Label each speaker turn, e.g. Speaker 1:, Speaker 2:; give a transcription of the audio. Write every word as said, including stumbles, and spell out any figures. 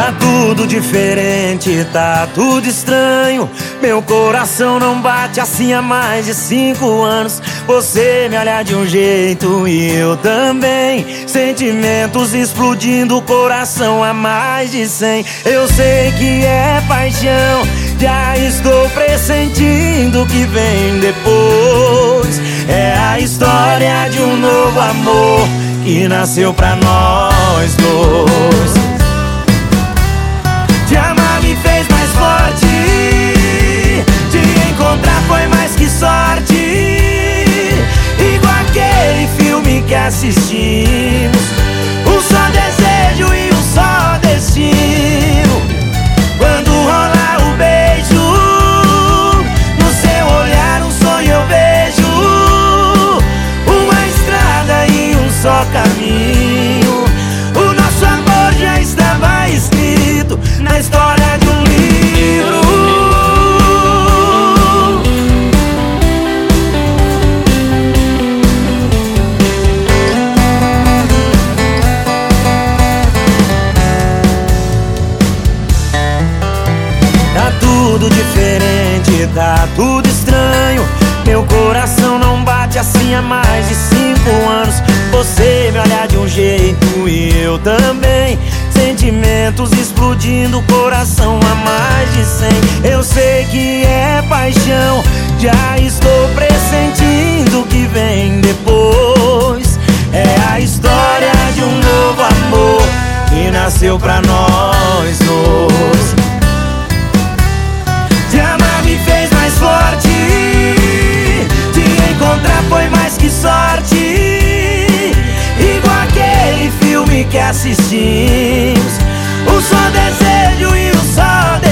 Speaker 1: Tá tudo diferente, tá tudo estranho. Meu coração não bate assim há mais de cinco anos. Você me olha de um jeito e eu também. Sentimentos explodindo, coração a mais de cem. Eu sei que é paixão, já estou pressentindo o que vem depois. É a história de um novo amor que nasceu pra nós dois. Te amar me fez mais forte, te encontrar foi mais que sorte. Igual aquele filme que assistimos, um só desejo e um só destino. Quando rolar o beijo, no seu olhar um sonho eu vejo. Uma estrada e um só caminho. O nosso amor já estava escrito na história de um livro. Tá tudo diferente, tá tudo estranho. Meu coração não bate assim há mais de cinco anos. Você me olha de um jeito e eu também. Sentimentos explodindo, coração a mais de cem. Eu sei que é paixão, já estou pressentindo o que vem depois. É a história de um novo amor que nasceu pra nós dois. Te amar me fez mais forte, te encontrar foi mais que sorte. Igual aquele filme que assistimos, um só desejo e um só desejo.